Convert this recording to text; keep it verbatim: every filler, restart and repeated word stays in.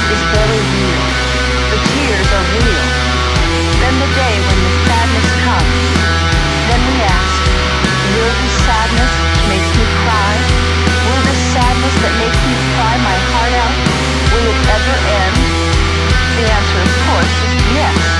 is very real. The tears are real. Then the day when the sadness comes, then we ask, will this sadness which makes me cry, will this sadness that makes me cry my heart out, will it ever end? The answer, of course, is yes.